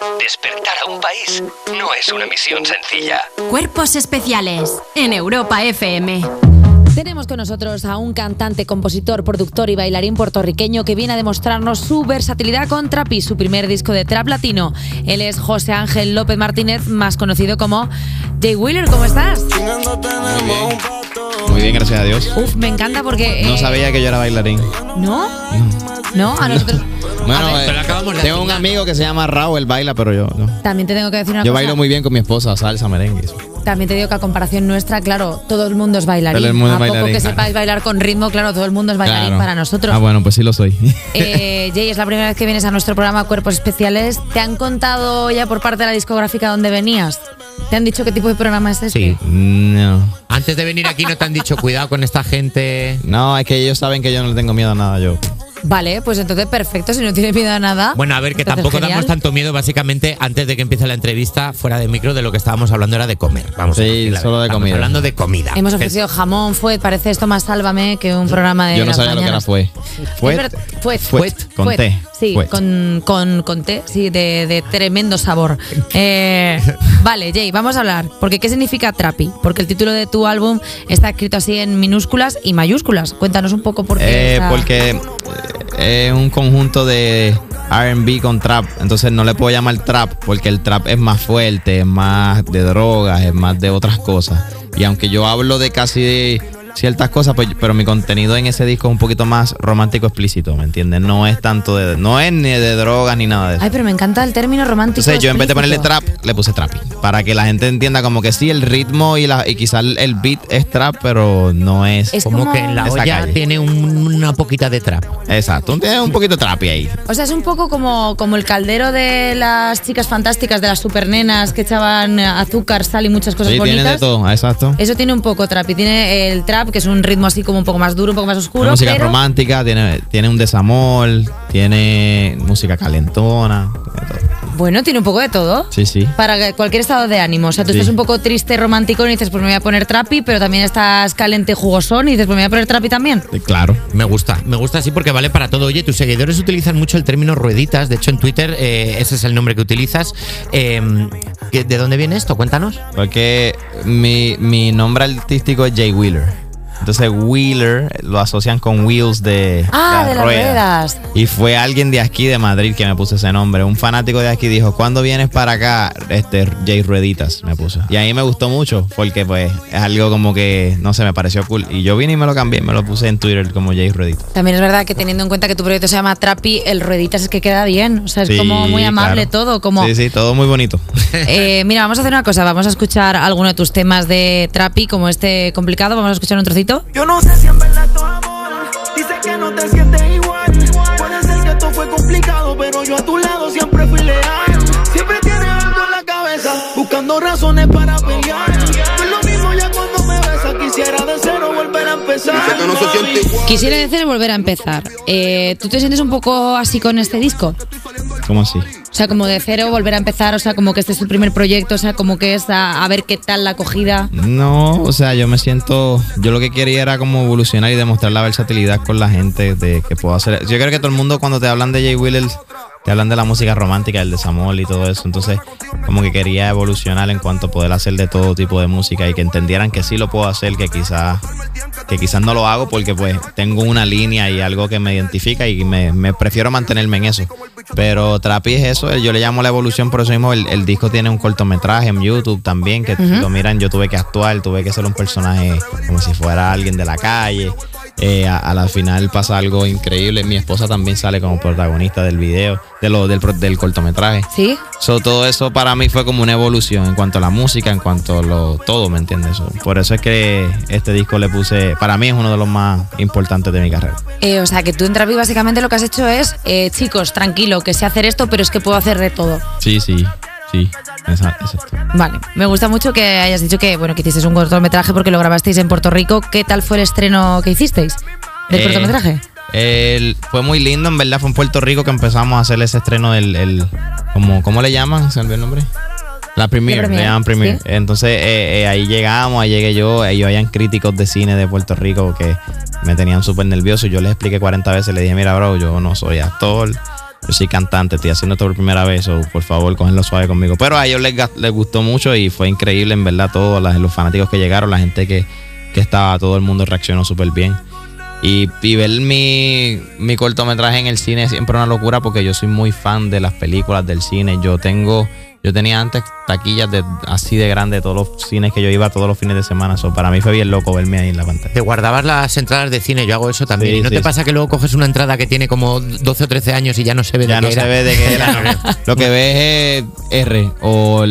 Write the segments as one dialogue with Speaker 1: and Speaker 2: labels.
Speaker 1: Despertar a un país no es una misión sencilla.
Speaker 2: Cuerpos especiales en Europa FM.
Speaker 3: Tenemos con nosotros a un cantante, compositor, productor y bailarín puertorriqueño que viene a demostrarnos su versatilidad con Trapi, su primer disco de trap latino. Él es José Ángel López Martínez, más conocido como Jay Wheeler. ¿Cómo estás?
Speaker 4: Muy bien, gracias a Dios.
Speaker 3: Uf, me encanta porque...
Speaker 4: No sabía que yo era bailarín.
Speaker 3: ¿No? ¿No? A nosotros...
Speaker 4: Bueno, tengo un amigo que se llama Raúl, él baila, pero yo no.
Speaker 3: También te tengo que decir una cosa.
Speaker 4: Yo bailo muy bien con mi esposa, salsa, merengue.
Speaker 3: También te digo que a comparación nuestra, claro, todo el mundo es bailarín.
Speaker 4: Todo el mundo
Speaker 3: a
Speaker 4: es
Speaker 3: poco
Speaker 4: bailarín,
Speaker 3: que sepáis bailar con ritmo, claro, todo el mundo es bailarín
Speaker 4: Claro.
Speaker 3: para nosotros.
Speaker 4: Ah, bueno, pues sí lo soy.
Speaker 3: Jay, es la primera vez que vienes a nuestro programa Cuerpos Especiales. ¿Te han contado ya por parte de la discográfica dónde venías? ¿Te han dicho qué tipo de programa es este?
Speaker 5: Sí.
Speaker 4: No.
Speaker 5: Antes de venir aquí no te han dicho cuidado con esta gente.
Speaker 4: No, es que ellos saben que yo no le tengo miedo a nada, yo.
Speaker 3: Vale, pues entonces perfecto, si no tienes miedo a nada.
Speaker 5: Bueno, a ver, que
Speaker 3: entonces
Speaker 5: tampoco
Speaker 3: genial.
Speaker 5: damos tanto miedo. Básicamente, antes de que empiece la entrevista, fuera de micro, de lo que estábamos hablando era de comer. Vamos a
Speaker 4: Sí,
Speaker 5: decir la
Speaker 4: solo
Speaker 5: verdad.
Speaker 4: de
Speaker 5: Estamos
Speaker 4: comida.
Speaker 5: hablando de comida.
Speaker 3: Hemos ofrecido jamón, fuet, parece esto más Sálvame que un programa de
Speaker 4: Yo no
Speaker 3: las
Speaker 4: sabía lo que era
Speaker 3: mañanas.
Speaker 4: fue.
Speaker 3: Fuet,
Speaker 4: Con té.
Speaker 3: Sí,
Speaker 4: Fuet.
Speaker 3: con té, sí, de tremendo sabor. Vale, Jay, vamos a hablar. Porque ¿qué significa Trapi? Porque el título de tu álbum está escrito así en minúsculas y mayúsculas. Cuéntanos un poco por qué.
Speaker 4: Porque es un conjunto de R&B con trap. Entonces no le puedo llamar trap porque el trap es más fuerte, es más de drogas, es más de otras cosas. Y aunque yo hablo de casi ciertas cosas, pues, pero mi contenido en ese disco es un poquito más romántico explícito, ¿me entiendes? No es tanto de... No es ni de drogas ni nada de eso.
Speaker 3: Ay, pero me encanta el término romántico.
Speaker 4: Entonces yo en vez de ponerle
Speaker 3: explícito.
Speaker 4: trap, le puse trappy. Para que la gente entienda como que sí, el ritmo y quizás el beat es trap, pero no es...
Speaker 3: Es
Speaker 5: Como
Speaker 3: como-
Speaker 5: que en la
Speaker 4: Esa
Speaker 5: olla
Speaker 4: calle.
Speaker 5: tiene una poquita de trap.
Speaker 4: Exacto, tiene un poquito trappy ahí.
Speaker 3: O sea, es un poco como el caldero de las chicas fantásticas, de las supernenas que echaban azúcar, sal y muchas cosas
Speaker 4: Sí,
Speaker 3: bonitas.
Speaker 4: tiene de todo, exacto.
Speaker 3: Eso tiene un poco trap y tiene el trap, que es un ritmo así como un poco más duro, un poco más oscuro.
Speaker 4: Tiene música
Speaker 3: pero
Speaker 4: romántica, tiene un desamor, tiene música calentona. Tiene todo.
Speaker 3: bueno, tiene un poco de todo.
Speaker 4: Sí, sí.
Speaker 3: Para cualquier estado de ánimo. O sea, tú
Speaker 4: Sí.
Speaker 3: estás un poco triste, romántico y dices, pues me voy a poner trapi, pero también estás caliente, jugosón y dices, pues me voy a poner trapi también.
Speaker 4: Claro.
Speaker 5: Me gusta así porque vale para todo. Oye, tus seguidores utilizan mucho el término rueditas. De hecho, en Twitter ese es el nombre que utilizas. ¿De dónde viene esto? Cuéntanos.
Speaker 4: Porque mi nombre artístico es Jay Wheeler. Entonces Wheeler lo asocian con wheels de
Speaker 3: De las ruedas.
Speaker 4: Y fue alguien de aquí de Madrid que me puso ese nombre. Un fanático de aquí dijo, ¿cuándo vienes para acá? Jay Rueditas me puso. Y a mí me gustó mucho porque pues es algo como que, no sé, me pareció cool. Y yo vine y me lo cambié, me lo puse en Twitter como Jay Rueditas.
Speaker 3: También es verdad que teniendo en cuenta que tu proyecto se llama Trapi, el rueditas es que queda bien. O sea, es
Speaker 4: Sí,
Speaker 3: como muy amable
Speaker 4: claro.
Speaker 3: todo. Como,
Speaker 4: Sí, todo muy bonito.
Speaker 3: Mira, vamos a hacer una cosa. Vamos a escuchar alguno de tus temas de Trapi, como este complicado. Vamos a escuchar un trocito.
Speaker 6: Yo no sé si en verdad esto es amor. Dice que no te sientes igual. Puede ser que esto fue complicado, pero yo a tu lado siempre fui leal. Siempre tienes algo en la cabeza, buscando razones para pelear. No es lo mismo ya cuando me besas. Quisiera de cero volver a empezar.
Speaker 3: Quisiera decir volver a empezar. ¿Tú te sientes un poco así con este disco?
Speaker 4: ¿Cómo así?
Speaker 3: O sea, como de cero, volver a empezar, o sea, como que este es tu primer proyecto, o sea, como que es a ver qué tal la acogida.
Speaker 4: No, o sea, yo lo que quería era como evolucionar y demostrar la versatilidad con la gente de que puedo hacer. Yo creo que todo el mundo cuando te hablan de Jay Wheeler, te hablan de la música romántica, del desamor y todo eso. Entonces, como que quería evolucionar en cuanto a poder hacer de todo tipo de música y que entendieran que sí lo puedo hacer, que quizás no lo hago porque pues tengo una línea y algo que me identifica y me prefiero mantenerme en eso. Pero Trapi es eso, yo le llamo la evolución, por eso mismo el disco tiene un cortometraje en YouTube también, que lo miran, yo tuve que actuar, tuve que ser un personaje como si fuera alguien de la calle. A la final pasa algo increíble. Mi esposa también sale como protagonista del video, del cortometraje.
Speaker 3: ¿Sí?
Speaker 4: Todo eso para mí fue como una evolución en cuanto a la música, en cuanto a todo, ¿me entiendes? Por eso es que este disco le puse, para mí es uno de los más importantes de mi carrera.
Speaker 3: O sea, que tú en Trapi básicamente lo que has hecho es, chicos, tranquilo, que sé hacer esto, pero es que puedo hacer de todo.
Speaker 4: Sí, exacto.
Speaker 3: Vale, me gusta mucho que hayas dicho que, bueno, que hicisteis un cortometraje porque lo grabasteis en Puerto Rico. ¿Qué tal fue el estreno que hicisteis del cortometraje?
Speaker 4: Fue muy lindo, en verdad. Fue en Puerto Rico que empezamos a hacer ese estreno ¿cómo le llaman? ¿Se me olvidó el nombre? La premiere, le llaman premiere.
Speaker 3: ¿Sí?
Speaker 4: Entonces ahí llegamos, ahí llegué yo, habían críticos de cine de Puerto Rico que me tenían súper nervioso. Yo les expliqué 40 veces, le dije, mira bro, yo no soy actor, yo soy cantante, estoy haciendo esto por primera vez, o por favor, cógenlo suave conmigo. Pero a ellos les gustó mucho y fue increíble, en verdad, todos los fanáticos que llegaron, la gente que estaba, todo el mundo reaccionó súper bien. Y ver mi cortometraje en el cine es siempre una locura porque yo soy muy fan de las películas del cine. Yo tenía antes taquillas así de grande de todos los cines que yo iba todos los fines de semana. Para mí fue bien loco verme ahí en la pantalla.
Speaker 5: Te guardabas las entradas de cine, yo hago eso también.
Speaker 4: Sí,
Speaker 5: ¿Y no te pasa que luego coges una entrada que tiene como 12 o 13 años y ya no se ve de qué era? Ya no se ve de qué era.
Speaker 4: Lo que ves es R o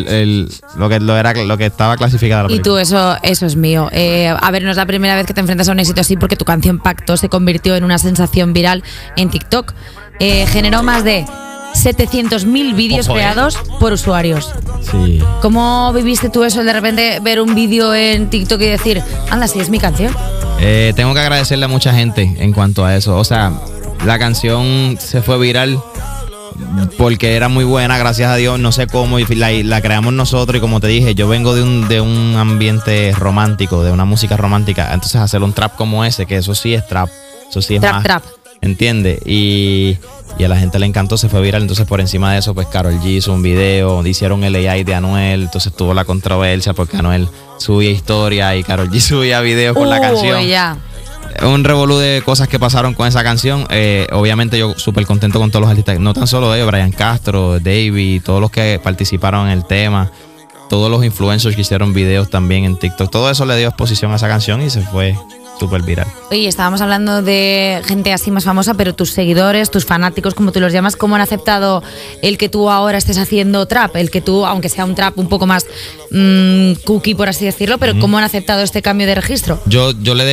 Speaker 4: lo que estaba clasificado la película.
Speaker 3: Y tú, eso es mío. A ver, no es la primera vez que te enfrentas a un éxito así porque tu canción Pacto se convirtió en una sensación viral en TikTok. Generó más de 700.000 vídeos creados por usuarios.
Speaker 4: Sí.
Speaker 3: ¿Cómo viviste tú eso de repente ver un vídeo en TikTok y decir, anda, sí, es mi canción?
Speaker 4: Tengo que agradecerle a mucha gente en cuanto a eso. O sea, la canción se fue viral porque era muy buena, gracias a Dios, no sé cómo, y la creamos nosotros. Y como te dije, yo vengo de un ambiente romántico, de una música romántica. Entonces hacer un trap como ese, que eso sí es trap, eso sí es
Speaker 3: trap.
Speaker 4: ¿Entiendes? Y a la gente le encantó, se fue viral. Entonces por encima de eso, pues Karol G hizo un video, hicieron el AI de Anuel, entonces tuvo la controversia porque Anuel subía historia y Karol G subía videos con la canción.
Speaker 3: Ya.
Speaker 4: Un revolú de cosas que pasaron con esa canción. Obviamente yo súper contento con todos los artistas, no tan solo ellos, Brian Castro, Davey, todos los que participaron en el tema, todos los influencers que hicieron videos también en TikTok, todo eso le dio exposición a esa canción y se fue súper viral.
Speaker 3: Oye, estábamos hablando de gente así más famosa, pero tus seguidores, tus fanáticos, como tú los llamas, ¿cómo han aceptado el que tú ahora estés haciendo trap? El que tú, aunque sea un trap un poco más cookie, por así decirlo, pero ¿cómo han aceptado este cambio de registro? Yo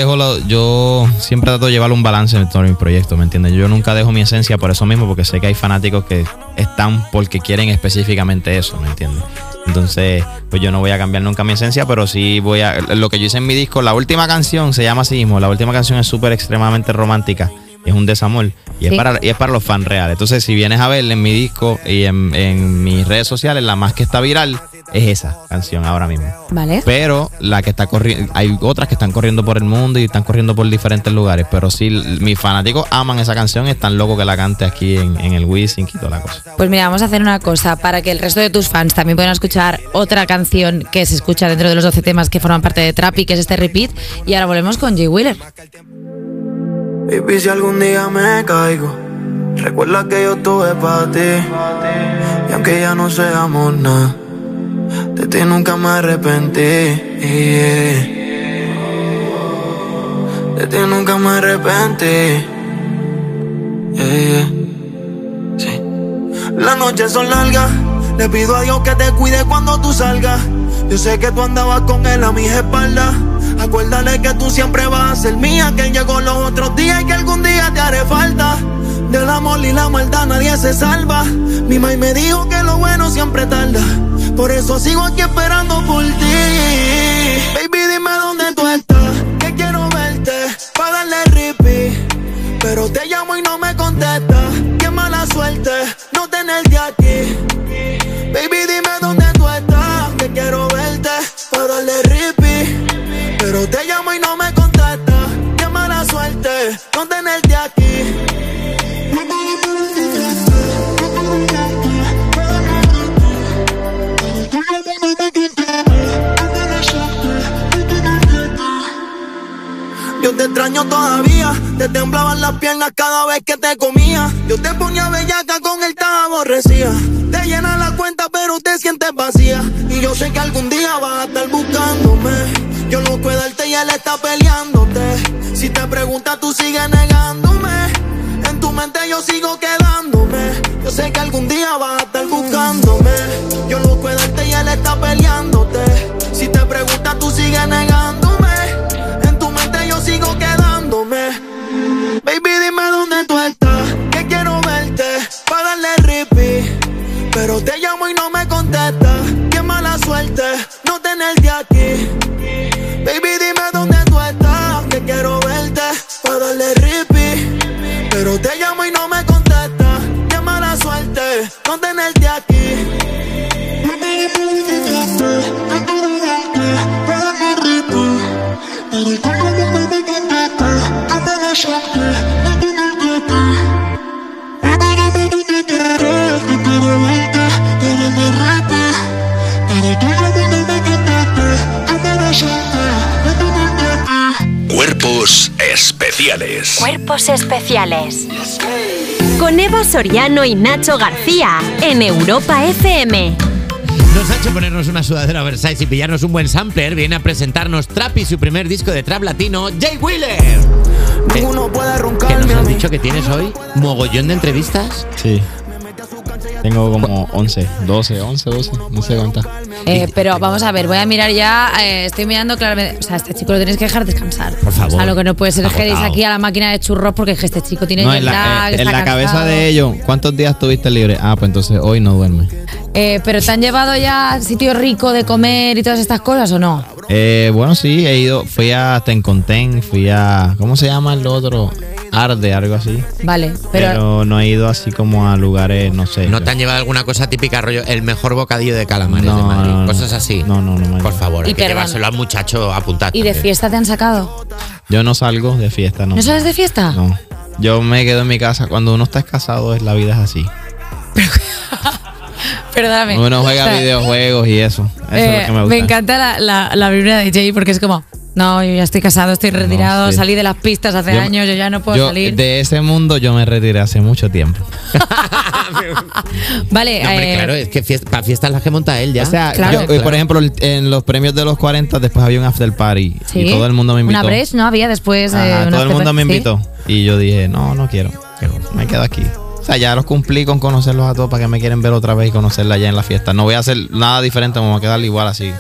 Speaker 4: siempre trato de llevar un balance en todo mi proyecto, ¿me entiendes? Yo nunca dejo mi esencia por eso mismo, porque sé que hay fanáticos que están porque quieren específicamente eso, ¿me entiendes? Entonces, pues yo no voy a cambiar nunca mi esencia, pero sí lo que yo hice en mi disco, la última canción se llama así mismo, la última canción es súper extremadamente romántica, es un desamor y
Speaker 3: ¿Sí?
Speaker 4: es para los fans reales. Entonces, si vienes a ver en mi disco y en mis redes sociales, la más que está viral es esa canción ahora mismo.
Speaker 3: Vale.
Speaker 4: Pero la que está corriendo, hay otras que están corriendo por el mundo y están corriendo por diferentes lugares, pero sí, mis fanáticos aman esa canción, están locos que la cante aquí en el Wisin y toda la cosa.
Speaker 3: Pues mira, vamos a hacer una cosa para que el resto de tus fans también puedan escuchar otra canción que se escucha dentro de los 12 temas que forman parte de Trap y que es este Repeat, y ahora volvemos con Jay Wheeler.
Speaker 6: Baby, si algún día me caigo, recuerda que yo estuve para ti. Y aunque ya no seamos nada, de ti nunca me arrepentí. De ti nunca me arrepentí. Sí. Las noches son largas, le pido a Dios que te cuide cuando tú salgas. Yo sé que tú andabas con él a mis espaldas. Acuérdale que tú siempre vas a ser mía, que él llegó los otros días y que algún día te haré falta. Del amor y la maldad nadie se salva. Mi mamá me dijo que lo bueno siempre tarda. Por eso sigo aquí esperando por ti. Baby, dime dónde tú estás, que quiero verte pa' darle repeat. Pero te llamo y no me contestas. Qué mala suerte no tenerte aquí. Baby, dime dónde tú estás, que quiero verte pa' darle repeat. Pero te llamo y no me contestas. Qué mala suerte no tenerte aquí. Yo te extraño todavía, te temblaban las piernas cada vez que te comía. Yo te ponía bellaca, con él te aborrecía. Te llena la cuenta pero te sientes vacía. Y yo sé que algún día vas a estar buscándome. Yo no puedo darte y él está peleándote. Si te preguntas tú sigues negándome. En tu mente yo sigo quedándome. Yo sé que algún día vas a estar buscándome. Yo no puedo darte y él está peleándote. Si te preguntas tú sigues negándome. Yo sigo quedándome. Baby, dime dónde tú estás, que quiero verte pa' darle repeat. Pero te llamo y no me contestas. Qué mala suerte no tenerte aquí. Baby, dime dónde tú estás, que quiero verte pa' darle repeat. Pero te llamo y no me contestas. Qué mala suerte no tenerte aquí.
Speaker 1: especiales.
Speaker 2: Cuerpos especiales. Con Eva Soriano y Nacho García en Europa FM.
Speaker 5: Nos ha hecho ponernos una sudadera Versace y pillarnos un buen sampler. Viene a presentarnos Trap y su primer disco de trap latino, Jay Wheeler.
Speaker 6: Ninguno puede
Speaker 5: Que
Speaker 6: roncarme
Speaker 5: nos
Speaker 6: a
Speaker 5: has
Speaker 6: mí.
Speaker 5: dicho que tienes hoy mogollón de entrevistas.
Speaker 4: Sí. Tengo como 11, 12, no sé cuántas.
Speaker 3: Pero vamos a ver, voy a mirar ya. Estoy mirando claramente. O sea, este chico lo tienes que dejar descansar.
Speaker 5: Por favor.
Speaker 3: O sea, lo que no puede ser es que deis
Speaker 5: Agotado.
Speaker 3: aquí a la máquina de churros porque es que este chico tiene
Speaker 4: No,
Speaker 3: jet
Speaker 4: en
Speaker 3: lag,
Speaker 4: la, en
Speaker 3: está
Speaker 4: la cabeza
Speaker 3: cansado.
Speaker 4: de ellos, ¿cuántos días tuviste libre? Ah, pues entonces hoy no duerme.
Speaker 3: Pero ¿te han llevado ya a sitio rico de comer y todas estas cosas o no?
Speaker 4: Bueno, sí, fui a Tenconten, fui a, ¿cómo se llama el otro? Arde, algo así.
Speaker 3: Vale, pero
Speaker 4: No he ido así como a lugares, no sé.
Speaker 5: ¿No te han llevado alguna cosa típica, rollo el mejor bocadillo de calamares de Madrid?
Speaker 4: no,
Speaker 5: Cosas así.
Speaker 4: No me han
Speaker 5: Por
Speaker 4: llevado.
Speaker 5: favor, hay
Speaker 3: Y
Speaker 5: que
Speaker 3: perdón.
Speaker 5: llevárselo al muchacho apuntado.
Speaker 3: ¿y de fiesta te han sacado?
Speaker 4: Yo no salgo de fiesta, no.
Speaker 3: ¿No sales de fiesta?
Speaker 4: No. Yo me quedo en mi casa. Cuando uno está casado, la vida es así.
Speaker 3: Perdóname.
Speaker 4: Uno juega
Speaker 3: O sea,
Speaker 4: videojuegos y eso. Eso es lo que me gusta.
Speaker 3: Me encanta la vibra de Jay porque es como, no, yo ya estoy casado, estoy retirado,
Speaker 4: sí.
Speaker 3: salí de las pistas hace años, yo ya no puedo salir.
Speaker 4: De ese mundo yo me retiré hace mucho tiempo.
Speaker 3: Vale,
Speaker 5: No, hombre, claro, es que para fiestas las que monta él ya.
Speaker 4: O sea,
Speaker 3: Claro.
Speaker 4: por ejemplo, en los premios de los 40 después había un after party
Speaker 3: sí.
Speaker 4: y todo el mundo me invitó.
Speaker 3: Una break no había después.
Speaker 4: Ajá,
Speaker 3: una
Speaker 4: todo el mundo me
Speaker 3: ¿sí?
Speaker 4: invitó. Y yo dije, no quiero. Me quedo aquí. O sea, ya los cumplí con conocerlos a todos para que me quieren ver otra vez y conocerla ya en la fiesta. No voy a hacer nada diferente, me voy a quedar igual así.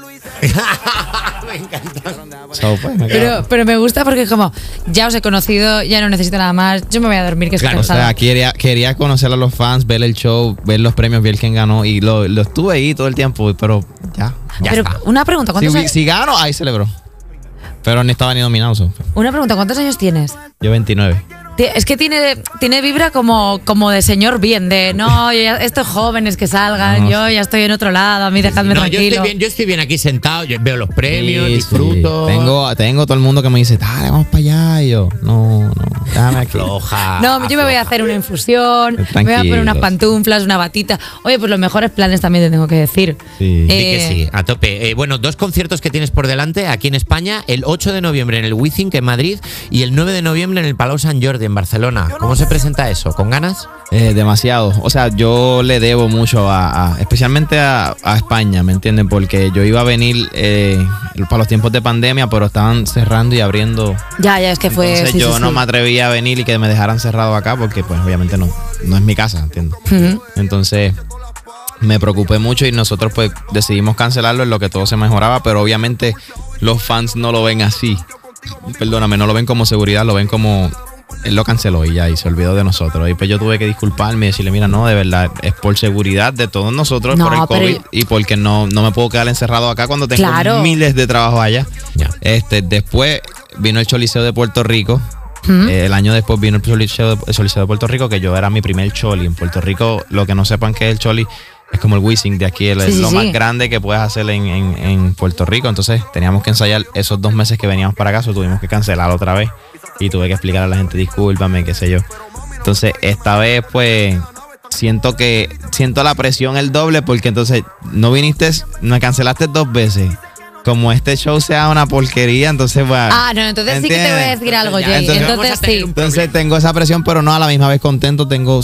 Speaker 5: Me encanta.
Speaker 4: So, pues, me quedo.
Speaker 3: Pero me gusta porque es como, ya os he conocido, ya no necesito nada más, yo me voy a dormir, que estoy
Speaker 5: Claro,
Speaker 4: O
Speaker 3: cansada.
Speaker 4: sea, quería conocer a los fans, ver el show, ver los premios, ver quién ganó. Y lo estuve ahí todo el tiempo, pero ya.
Speaker 5: Ya
Speaker 3: pero
Speaker 5: está.
Speaker 3: una pregunta,
Speaker 4: Si gano, ahí celebró. Pero ni estaba ni nominado.
Speaker 3: una pregunta, ¿cuántos años tienes?
Speaker 4: Yo 29.
Speaker 3: Es que tiene vibra como de señor bien, de no, estos jóvenes que salgan,
Speaker 4: No.
Speaker 3: yo ya estoy en otro lado, a mí dejadme
Speaker 5: No, yo
Speaker 3: tranquilo.
Speaker 5: estoy bien aquí sentado, yo veo los premios,
Speaker 4: Sí,
Speaker 5: disfruto.
Speaker 4: sí. Tengo todo el mundo que me dice, dale, vamos para allá. Y yo, no, déjame aquí.
Speaker 5: Floja.
Speaker 3: No, yo me voy a hacer una infusión, me voy a poner
Speaker 4: Tranquilos.
Speaker 3: unas pantuflas, una batita. Oye, pues los mejores planes también te tengo que decir.
Speaker 4: Sí.
Speaker 5: Sí que sí, a tope. Bueno, 2 conciertos que tienes por delante aquí en España, el 8 de noviembre en el WeThink en Madrid y el 9 de noviembre en el Palau Sant Jordi en Barcelona. ¿Cómo se presenta eso? ¿Con ganas?
Speaker 4: Demasiado. O sea, yo le debo mucho especialmente a España, ¿me entienden? Porque yo iba a venir para los tiempos de pandemia, pero estaban cerrando y abriendo.
Speaker 3: Ya, es que fue.
Speaker 4: Entonces
Speaker 3: sí,
Speaker 4: yo
Speaker 3: sí,
Speaker 4: no
Speaker 3: sí.
Speaker 4: me atrevía a venir y que me dejaran cerrado acá porque pues obviamente no es mi casa, ¿entiendes?
Speaker 3: Ujú.
Speaker 4: Entonces me preocupé mucho y nosotros pues decidimos cancelarlo en lo que todo se mejoraba, pero obviamente los fans no lo ven así. Perdóname, no lo ven como seguridad, lo ven como él lo canceló y ya, y se olvidó de nosotros. Y pues yo tuve que disculparme y decirle, mira, no, de verdad, es por seguridad de todos nosotros,
Speaker 3: No,
Speaker 4: por el
Speaker 3: pero-
Speaker 4: COVID y porque no me puedo quedar encerrado acá cuando tengo
Speaker 3: Claro.
Speaker 4: miles de trabajo allá.
Speaker 5: Ya.
Speaker 4: Después vino el Choliseo de Puerto Rico. El año después vino el Choliseo de Puerto Rico, que yo era mi primer choli. En Puerto Rico, lo que no sepan que es el choli, es como el WeThink de aquí, es
Speaker 3: Sí,
Speaker 4: lo
Speaker 3: sí,
Speaker 4: más
Speaker 3: sí.
Speaker 4: grande que puedes hacer en Puerto Rico. Entonces teníamos que ensayar esos 2 meses que veníamos para acá, tuvimos que cancelar otra vez. Y tuve que explicar a la gente, discúlpame, qué sé yo. Entonces, esta vez, pues, siento la presión el doble, porque entonces no viniste, me cancelaste 2 veces. Como este show sea una porquería, entonces, bueno.
Speaker 3: Ah, no, entonces sí que te voy a decir algo, Jay.
Speaker 4: Entonces,
Speaker 5: vamos a
Speaker 3: Entonces
Speaker 5: tener
Speaker 3: sí.
Speaker 5: un
Speaker 4: Entonces tengo esa presión, pero no a la misma vez contento. Tengo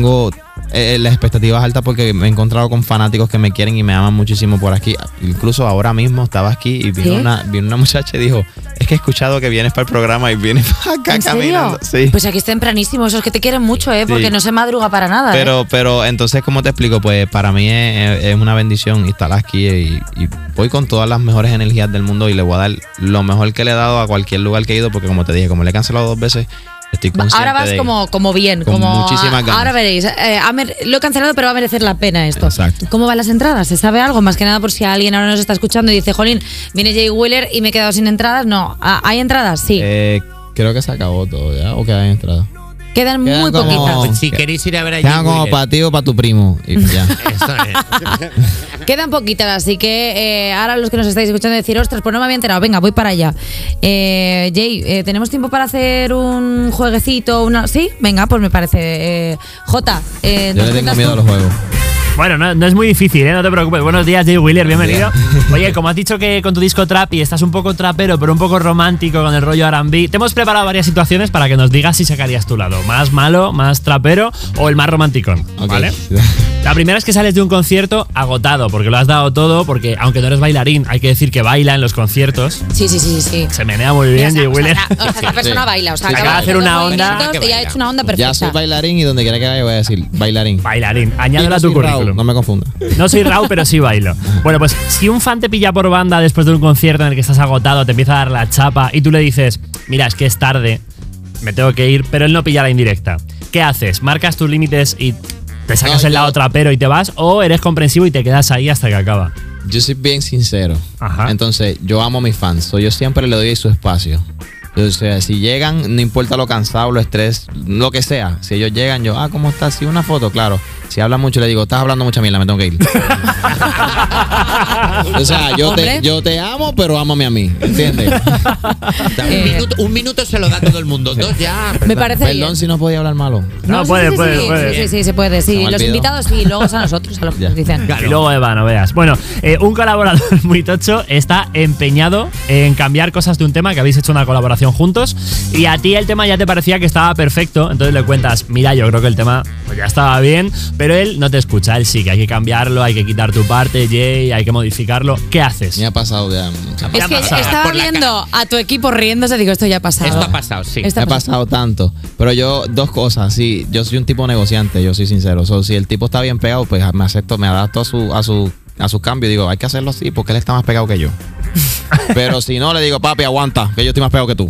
Speaker 4: las expectativas altas porque me he encontrado con fanáticos que me quieren y me aman muchísimo por aquí. Incluso ahora mismo estaba aquí y vino,
Speaker 3: ¿Sí?
Speaker 4: vino una muchacha y dijo, es que he escuchado que vienes para el programa y vienes para acá
Speaker 3: ¿En serio?
Speaker 4: caminando. Sí.
Speaker 3: Pues aquí es tempranísimo, esos que te quieren mucho, porque
Speaker 4: Sí.
Speaker 3: no se madruga para nada.
Speaker 4: Pero entonces, ¿cómo te explico? Pues para mí es una bendición estar aquí y voy con todas las mejores energías del mundo y le voy a dar lo mejor que le he dado a cualquier lugar que he ido, porque como te dije, como le he cancelado 2 veces, estoy consciente
Speaker 3: Ahora vas
Speaker 4: de
Speaker 3: como bien,
Speaker 4: con
Speaker 3: como
Speaker 4: muchísimas ganas.
Speaker 3: ahora veréis. Lo he cancelado, pero va a merecer la pena esto.
Speaker 4: Exacto.
Speaker 3: ¿Cómo van las entradas? ¿Se sabe algo? Más que nada por si alguien ahora nos está escuchando y dice, jolín, viene Jay Wheeler y me he quedado sin entradas. No, ¿hay entradas? Sí.
Speaker 4: Creo que se acabó todo ya, o quedan entradas.
Speaker 3: Quedan
Speaker 4: quedan
Speaker 3: muy
Speaker 4: como-
Speaker 3: poquitas.
Speaker 5: Pues si queréis ir a ver a
Speaker 4: Quedan
Speaker 5: Jay
Speaker 4: como
Speaker 5: Wheeler.
Speaker 4: para ti o para tu primo. Y ya.
Speaker 5: Eso es.
Speaker 3: Quedan poquitas, así que ahora los que nos estáis escuchando decir, ostras, pues no me había enterado, venga, voy para allá. Jay, ¿tenemos tiempo para hacer un jueguecito? ¿Sí? Venga, pues me parece. Jota,
Speaker 4: Yo
Speaker 3: ¿nos
Speaker 4: le tengo
Speaker 3: cuentas
Speaker 4: miedo a
Speaker 3: tú?
Speaker 4: los juegos.
Speaker 7: Bueno, no es muy difícil, no te preocupes. Buenos días, Jay Wheeler, bienvenido. Oye, como has dicho que con tu disco trap y estás un poco trapero, pero un poco romántico con el rollo R&B, te hemos preparado varias situaciones para que nos digas si sacarías tu lado. Más malo, más trapero o el más romanticón, ¿vale? La primera es que sales de un concierto agotado, porque lo has dado todo, porque aunque no eres bailarín, hay que decir que baila en los conciertos.
Speaker 3: Sí.
Speaker 7: Se menea muy bien, Jay Wheeler.
Speaker 3: Esta persona baila,
Speaker 7: acaba de hacer una onda.
Speaker 3: Y ha hecho una onda perfecta.
Speaker 4: Ya soy bailarín y donde quiera que vaya voy a decir bailarín.
Speaker 7: Añádela a tu currículum.
Speaker 4: No me confunda.
Speaker 7: No soy Raúl, pero sí bailo. Bueno, pues si un fan te pilla por banda después de un concierto en el que estás agotado, te empieza a dar la chapa y tú le dices, mira, es que es tarde, me tengo que ir, pero él no pilla la indirecta. ¿Qué haces? ¿Marcas tus límites y te sacas el lado trapero y te vas? ¿O eres comprensivo y te quedas ahí hasta que acaba?
Speaker 4: Yo soy bien sincero.
Speaker 7: Ajá.
Speaker 4: Entonces, yo amo a mis fans. Yo siempre le doy su espacio. O sea, si llegan, no importa lo cansado, lo estrés, lo que sea. Si ellos llegan, yo, ¿cómo estás? Sí, una foto, claro. Si hablan mucho, le digo, estás hablando mucha mierda, me tengo que ir. O sea, yo te amo, pero ámame a mí, ¿entiendes?
Speaker 5: Un minuto se lo da todo el mundo. Dos ya.
Speaker 3: Me parece
Speaker 4: Perdón
Speaker 3: bien.
Speaker 4: si no podía hablar malo.
Speaker 7: No, puede.
Speaker 3: Sí, se puede. Sí, los invitados sí, luego son a nosotros a los que nos dicen.
Speaker 7: Y luego Eva, no veas. Bueno, un colaborador muy tocho está empeñado en cambiar cosas de un tema que habéis hecho una colaboración juntos y a ti el tema ya te parecía que estaba perfecto, entonces le cuentas, mira, yo creo que el tema pues ya estaba bien, pero él no te escucha, él sí que hay que cambiarlo, hay que quitar tu parte, Jay, hay que modificarlo. ¿Qué haces?
Speaker 4: Me ha pasado ya.
Speaker 3: Es que estaba viendo a tu equipo riéndose, digo, esto ya ha pasado.
Speaker 5: Esto ha pasado, sí.
Speaker 4: Me ha pasado tanto. Pero yo, dos cosas, sí, yo soy un tipo negociante, yo soy sincero. Si el tipo está bien pegado, pues me acepto, me adapto a su cambio. Digo, hay que hacerlo así porque él está más pegado que yo. Pero si no, le digo, papi, aguanta, que yo estoy más pegado que tú.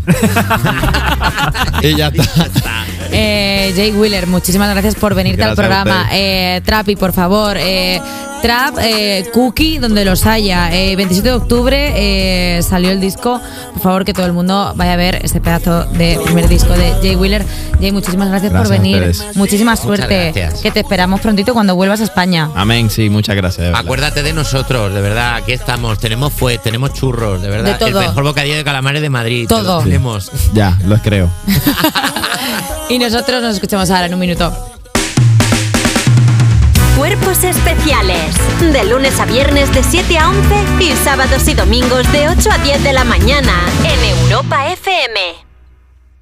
Speaker 4: Y ya está.
Speaker 3: Jay Wheeler, muchísimas gracias por venirte al programa. Trapi, por favor. Trap, Cookie, donde los haya. 27 de octubre salió el disco. Por favor, que todo el mundo vaya a ver este pedazo de primer disco de Jay Wheeler. Jay, muchísimas gracias por venir. Muchísima suerte.
Speaker 5: Gracias.
Speaker 3: Que te esperamos prontito cuando vuelvas a España.
Speaker 4: Amén, sí, muchas gracias.
Speaker 5: Acuérdate de nosotros, de verdad. Aquí estamos. Tenemos tenemos churros, de verdad.
Speaker 3: De todo.
Speaker 5: El mejor bocadillo de calamares de Madrid.
Speaker 3: Todo.
Speaker 5: Tenemos.
Speaker 4: Ya, los creo.
Speaker 3: Y nosotros nos escuchamos ahora en un minuto.
Speaker 2: Cuerpos especiales. De lunes a viernes de 7 a 11 y sábados y domingos de 8 a 10 de la mañana en Europa FM.